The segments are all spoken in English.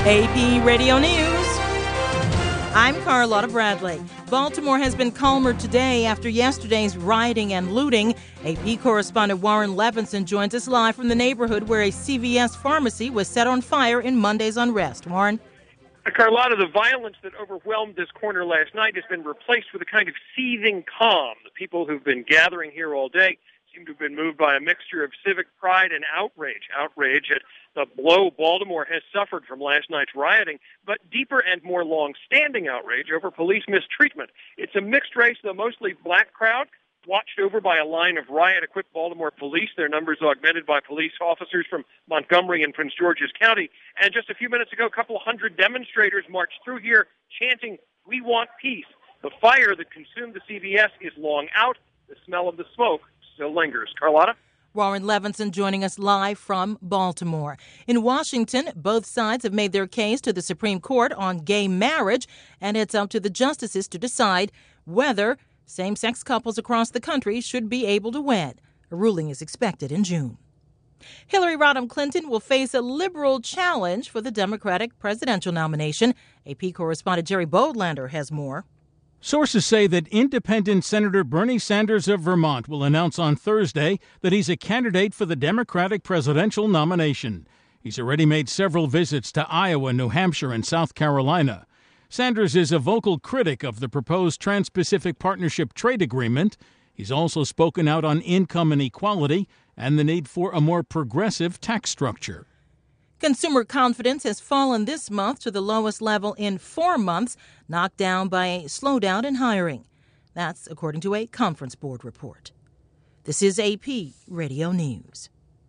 AP Radio News. I'm Carlotta Bradley. Baltimore has been calmer today after yesterday's rioting and looting. AP correspondent Warren Levinson joins us live from the neighborhood where a CVS pharmacy was set on fire in Monday's unrest. Warren? Carlotta, the violence that overwhelmed this corner last night has been replaced with a kind of seething calm. The people who've been gathering here all day seem to have been moved by a mixture of civic pride and outrage. Outrage at the blow Baltimore has suffered from last night's rioting, but deeper and more long-standing outrage over police mistreatment. It's a mixed race, though mostly black crowd, watched over by a line of riot-equipped Baltimore police, their numbers augmented by police officers from Montgomery and Prince George's County. And just a few minutes ago, a couple hundred demonstrators marched through here chanting, "We want peace." The fire that consumed the CVS is long out. The smell of the smoke still lingers. Carlotta? Warren Levinson joining us live from Baltimore. In Washington, both sides have made their case to the Supreme Court on gay marriage, and it's up to the justices to decide whether same-sex couples across the country should be able to wed. A ruling is expected in June. Hillary Rodham Clinton will face a liberal challenge for the Democratic presidential nomination. AP correspondent Jerry Bodlander has more. Sources say that independent Senator Bernie Sanders of Vermont will announce on Thursday that he's a candidate for the Democratic presidential nomination. He's already made several visits to Iowa, New Hampshire, and South Carolina. Sanders is a vocal critic of the proposed Trans-Pacific Partnership trade agreement. He's also spoken out on income inequality and the need for a more progressive tax structure. Consumer confidence has fallen this month to the lowest level in 4 months, knocked down by a slowdown in hiring. That's according to a Conference Board report. This is AP Radio News.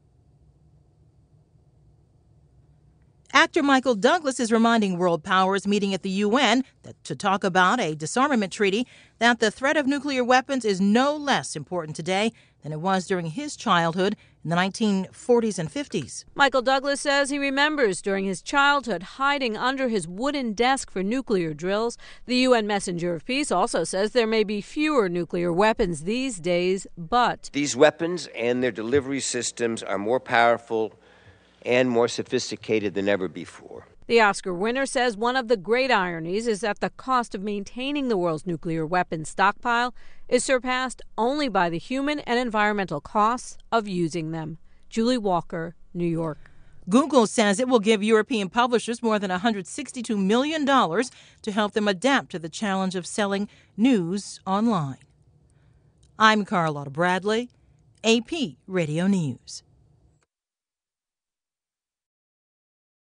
Actor Michael Douglas is reminding world powers meeting at the UN to talk about a disarmament treaty that the threat of nuclear weapons is no less important today than it was during his childhood in the 1940s and 50s. Michael Douglas says he remembers during his childhood hiding under his wooden desk for nuclear drills. The UN Messenger of Peace also says there may be fewer nuclear weapons these days, but these weapons and their delivery systems are more powerful and more sophisticated than ever before. The Oscar winner says one of the great ironies is that the cost of maintaining the world's nuclear weapons stockpile is surpassed only by the human and environmental costs of using them. Julie Walker, New York. Google says it will give European publishers more than $162 million to help them adapt to the challenge of selling news online. I'm Carlotta Bradley, AP Radio News.